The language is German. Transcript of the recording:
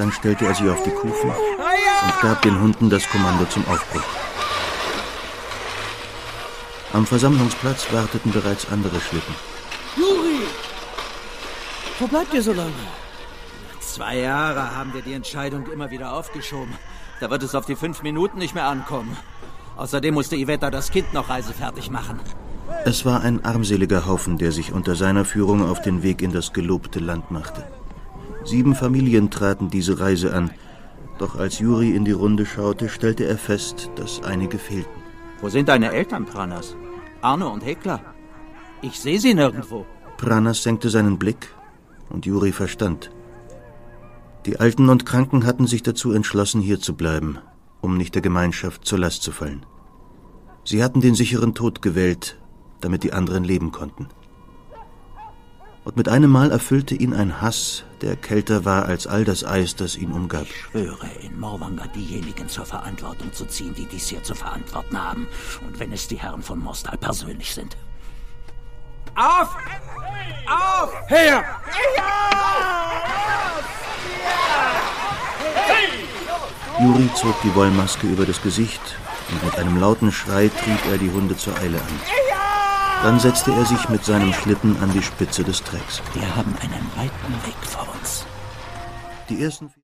Dann stellte er sie auf die Kufen und gab den Hunden das Kommando zum Aufbruch. Am Versammlungsplatz warteten bereits andere Schlitten. Juri! Wo bleibt ihr so lange? 2 Jahre haben wir die Entscheidung immer wieder aufgeschoben. Da wird es auf die 5 Minuten nicht mehr ankommen. Außerdem musste Iveta das Kind noch reisefertig machen. Es war ein armseliger Haufen, der sich unter seiner Führung auf den Weg in das gelobte Land machte. 7 Familien traten diese Reise an. Doch als Juri in die Runde schaute, stellte er fest, dass einige fehlten. Wo sind deine Eltern, Pranas? Arne und Hekla? Ich sehe sie nirgendwo. Pranas senkte seinen Blick und Juri verstand. Die Alten und Kranken hatten sich dazu entschlossen, hier zu bleiben, um nicht der Gemeinschaft zur Last zu fallen. Sie hatten den sicheren Tod gewählt, damit die anderen leben konnten. Und mit einem Mal erfüllte ihn ein Hass, der kälter war als all das Eis, das ihn umgab. Ich schwöre, in Morwanger diejenigen zur Verantwortung zu ziehen, die dies hier zu verantworten haben. Und wenn es die Herren von Morstal persönlich sind. Auf! Auf! Her! Juri zog die Wollmaske über das Gesicht und mit einem lauten Schrei trieb er die Hunde zur Eile an. Dann setzte er sich mit seinem Schlitten an die Spitze des Trecks. Wir haben einen weiten Weg vor uns. Die ersten